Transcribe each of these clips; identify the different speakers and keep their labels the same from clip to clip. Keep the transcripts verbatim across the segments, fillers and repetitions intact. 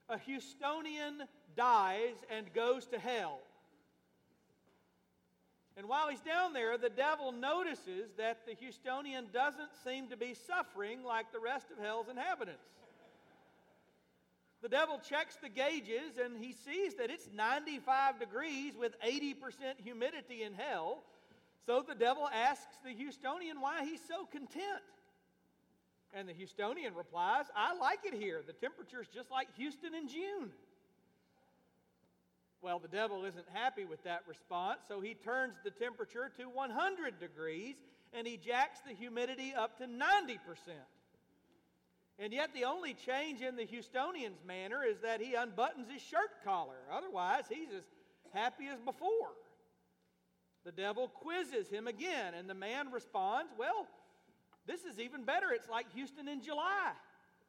Speaker 1: A Houstonian dies and goes to hell. And while he's down there, the devil notices that the Houstonian doesn't seem to be suffering like the rest of hell's inhabitants. The devil checks the gauges and he sees that it's ninety-five degrees with eighty percent humidity in hell. So the devil asks the Houstonian why he's so content. And the Houstonian replies, I like it here. The temperature's just like Houston in June. Well, the devil isn't happy with that response, so he turns the temperature to one hundred degrees and he jacks the humidity up to ninety percent. And yet the only change in the Houstonian's manner is that he unbuttons his shirt collar. Otherwise, he's as happy as before. The devil quizzes him again, and the man responds, well, this is even better. It's like Houston in July.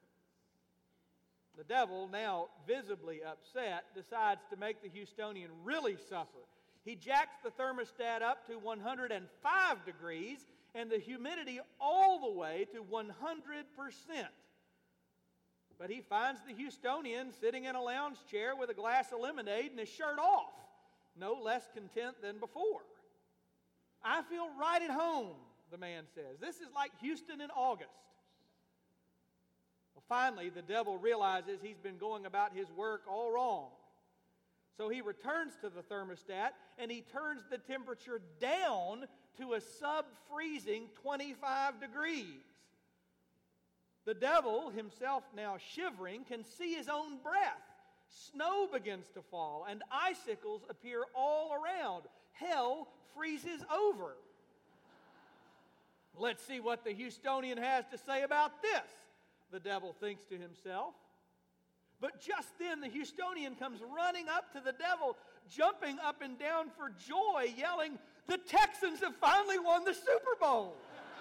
Speaker 1: The devil, now visibly upset, decides to make the Houstonian really suffer. He jacks the thermostat up to one hundred five degrees and the humidity all the way to one hundred percent. But he finds the Houstonian sitting in a lounge chair with a glass of lemonade and his shirt off, no less content than before. I feel right at home, the man says. This is like Houston in August. Well, finally, the devil realizes he's been going about his work all wrong. So he returns to the thermostat and he turns the temperature down to a sub-freezing twenty-five degrees. The devil, himself now shivering, can see his own breath. Snow begins to fall and icicles appear all around. Hell freezes over. Let's see what the Houstonian has to say about this, the devil thinks to himself. But just then the Houstonian comes running up to the devil, jumping up and down for joy, yelling, the Texans have finally won the Super Bowl.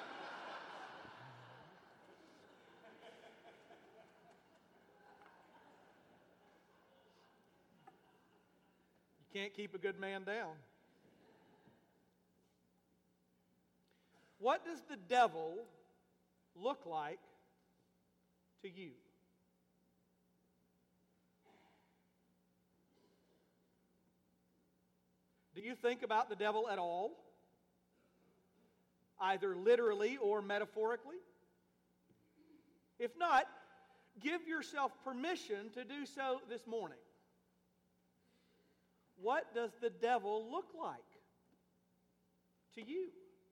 Speaker 1: You can't keep a good man down. What does the devil look like to you? Do you think about the devil at all? Either literally or metaphorically? If not, give yourself permission to do so this morning. What does the devil look like to you?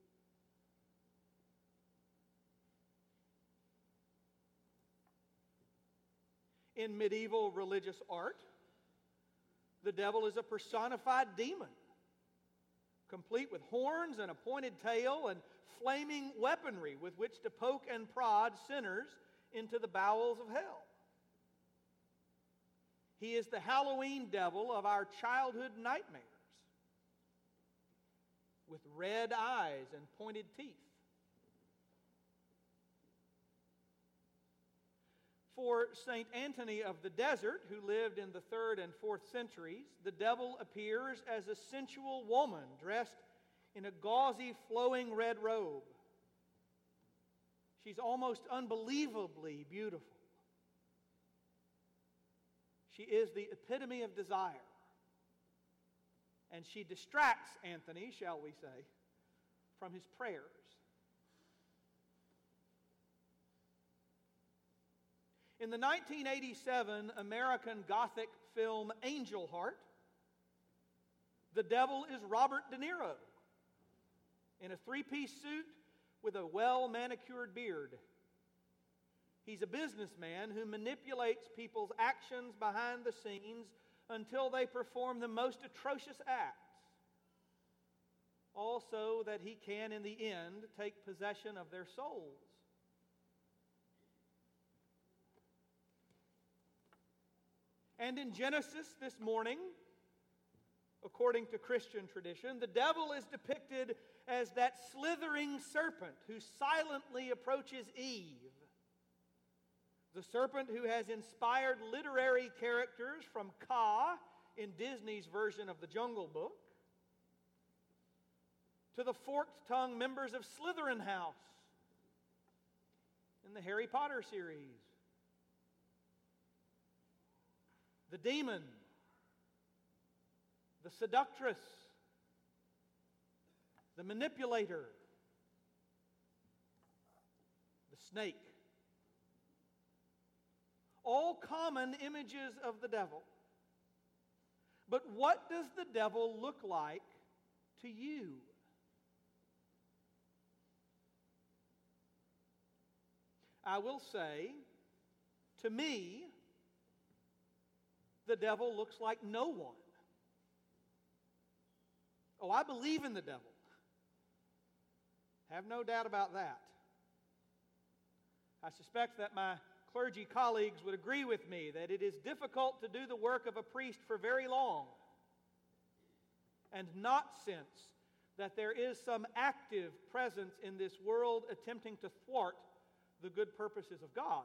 Speaker 1: In medieval religious art, the devil is a personified demon, complete with horns and a pointed tail and flaming weaponry with which to poke and prod sinners into the bowels of hell. He is the Halloween devil of our childhood nightmares, with red eyes and pointed teeth. For Saint Anthony of the Desert, who lived in the third and fourth centuries, the devil appears as a sensual woman dressed in a gauzy, flowing red robe. She's almost unbelievably beautiful. She is the epitome of desire. And she distracts Anthony, shall we say, from his prayers. In the nineteen eighty-seven American Gothic film Angel Heart, the devil is Robert De Niro in a three-piece suit with a well-manicured beard. He's a businessman who manipulates people's actions behind the scenes until they perform the most atrocious acts, all so that he can, in the end, take possession of their souls. And in Genesis this morning, according to Christian tradition, the devil is depicted as that slithering serpent who silently approaches Eve. The serpent who has inspired literary characters from Kaa in Disney's version of the Jungle Book to the forked-tongued members of Slytherin House in the Harry Potter series. the demon, the seductress, the manipulator, the snake. All common images of the devil. But what does the devil look like to you? I will say, to me, the devil looks like no one. Oh, I believe in the devil. Have no doubt about that. I suspect that my clergy colleagues would agree with me that it is difficult to do the work of a priest for very long and not sense that there is some active presence in this world attempting to thwart the good purposes of God.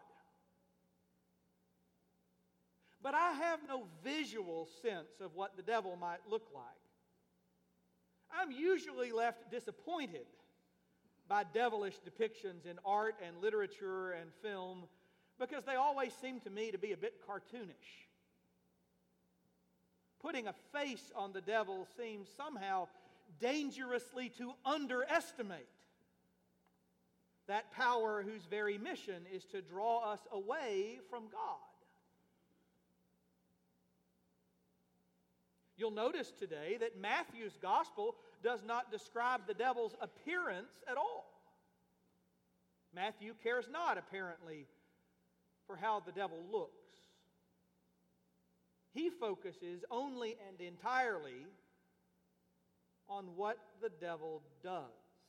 Speaker 1: But I have no visual sense of what the devil might look like. I'm usually left disappointed by devilish depictions in art and literature and film because they always seem to me to be a bit cartoonish. Putting a face on the devil seems somehow dangerously to underestimate that power whose very mission is to draw us away from God. You'll notice today that Matthew's gospel does not describe the devil's appearance at all. Matthew cares not, apparently, for how the devil looks. He focuses only and entirely on what the devil does.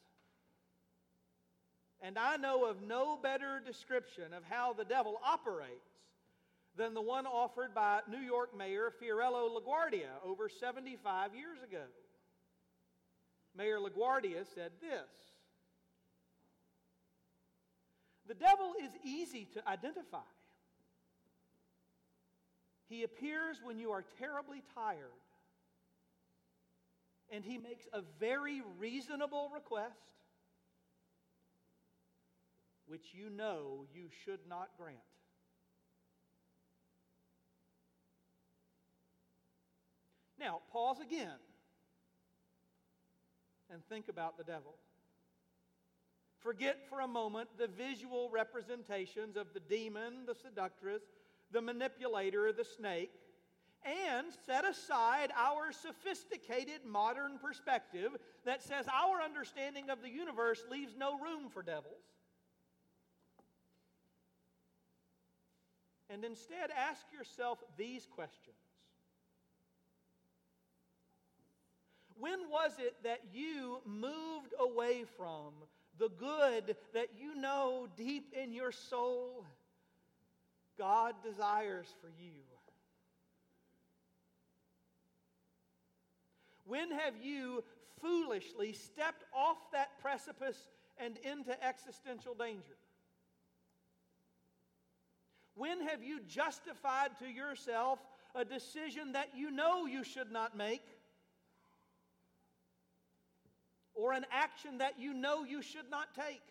Speaker 1: And I know of no better description of how the devil operates than the one offered by New York Mayor Fiorello LaGuardia over seventy-five years ago. Mayor LaGuardia said this: "The devil is easy to identify. He appears when you are terribly tired, and he makes a very reasonable request which you know you should not grant." Now, pause again and think about the devil. Forget for a moment the visual representations of the demon, the seductress, the manipulator, the snake, and set aside our sophisticated modern perspective that says our understanding of the universe leaves no room for devils. And instead ask yourself these questions. When was it that you moved away from the good that you know deep in your soul God desires for you? When have you foolishly stepped off that precipice and into existential danger? When have you justified to yourself a decision that you know you should not make, or an action that you know you should not take?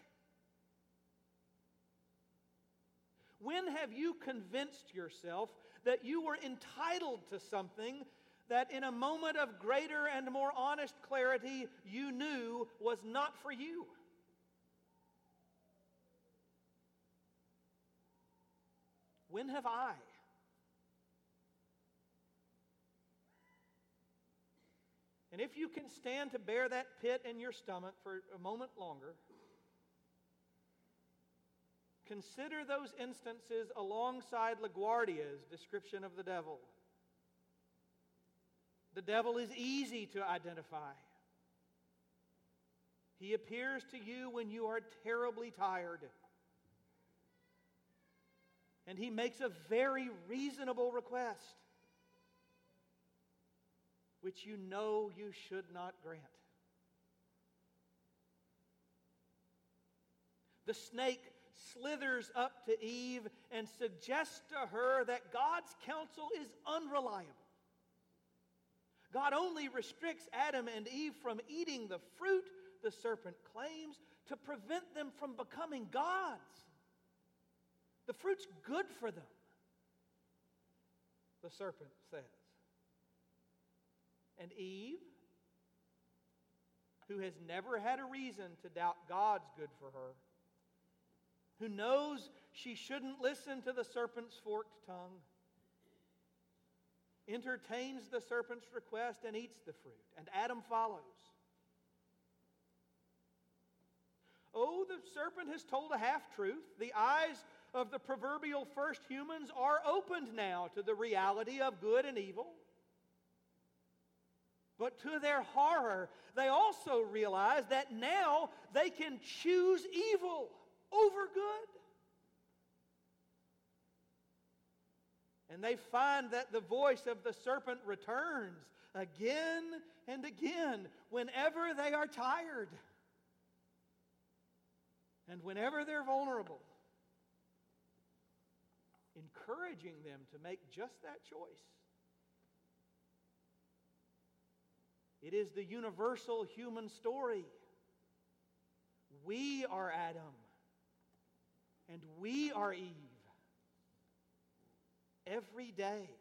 Speaker 1: When have you convinced yourself that you were entitled to something that in a moment of greater and more honest clarity you knew was not for you? When have I? And if you can stand to bear that pit in your stomach for a moment longer, consider those instances alongside LaGuardia's description of the devil. The devil is easy to identify. He appears to you when you are terribly tired. And he makes a very reasonable request, which you know you should not grant. The snake slithers up to Eve and suggests to her that God's counsel is unreliable. God only restricts Adam and Eve from eating the fruit, the serpent claims, to prevent them from becoming gods. The fruit's good for them. the serpent says. And Eve, who has never had a reason to doubt God's good for her, who knows she shouldn't listen to the serpent's forked tongue, entertains the serpent's request and eats the fruit, and Adam follows. Oh, the serpent has told a half-truth. The eyes of the proverbial first humans are opened now to the reality of good and evil. But to their horror, they also realize that now they can choose evil over good. And they find that the voice of the serpent returns again and again whenever they are tired and whenever they're vulnerable, encouraging them to make just that choice. It is the universal human story. We are Adam, and we are Eve. Every day.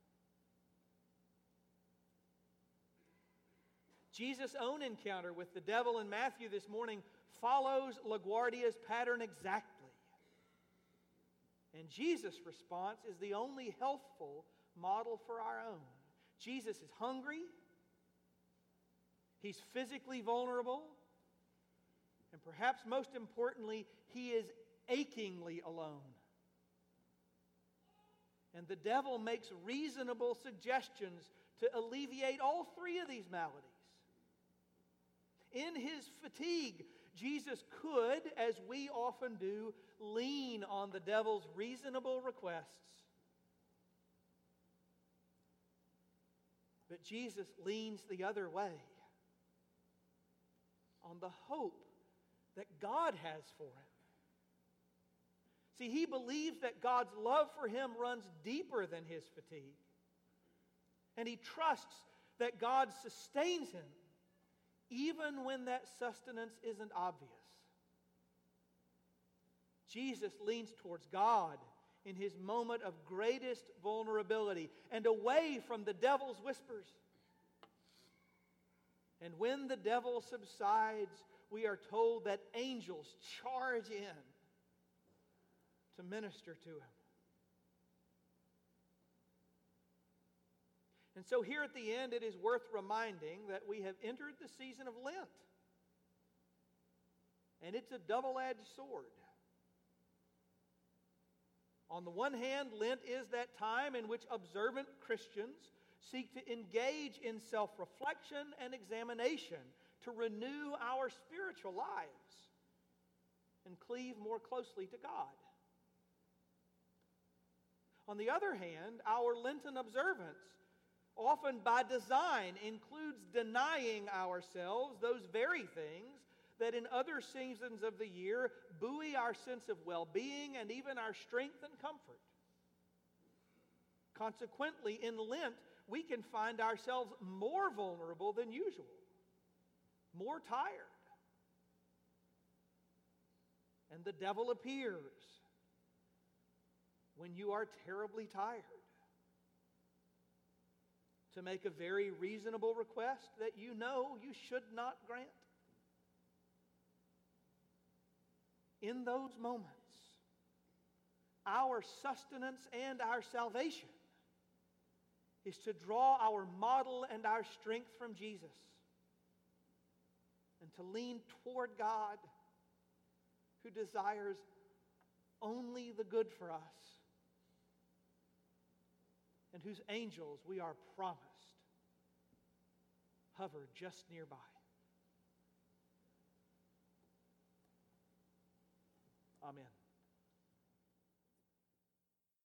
Speaker 1: Jesus' own encounter with the devil in Matthew this morning follows LaGuardia's pattern exactly. And Jesus' response is the only healthful model for our own. Jesus is hungry. He's physically vulnerable. And perhaps most importantly, he is achingly alone. And the devil makes reasonable suggestions to alleviate all three of these maladies. In his fatigue, Jesus could, as we often do, lean on the devil's reasonable requests. But Jesus leans the other way, on the hope that God has for him. See, he believes that God's love for him runs deeper than his fatigue. And he trusts that God sustains him, even when that sustenance isn't obvious. Jesus leans towards God in his moment of greatest vulnerability and away from the devil's whispers. And when the devil subsides, we are told that angels charge in to minister to him. And so here at the end, it is worth reminding that we have entered the season of Lent. And it's a double-edged sword. On the one hand, Lent is that time in which observant Christians seek to engage in self-reflection and examination to renew our spiritual lives and cleave more closely to God. On the other hand, our Lenten observance, often by design, includes denying ourselves those very things that in other seasons of the year buoy our sense of well-being and even our strength and comfort. Consequently, in Lent, we can find ourselves more vulnerable than usual, more tired. And the devil appears when you are terribly tired to make a very reasonable request that you know you should not grant. In those moments, our sustenance and our salvation is to draw our model and our strength from Jesus and to lean toward God, who desires only the good for us and whose angels, we are promised, hover just nearby. Amen.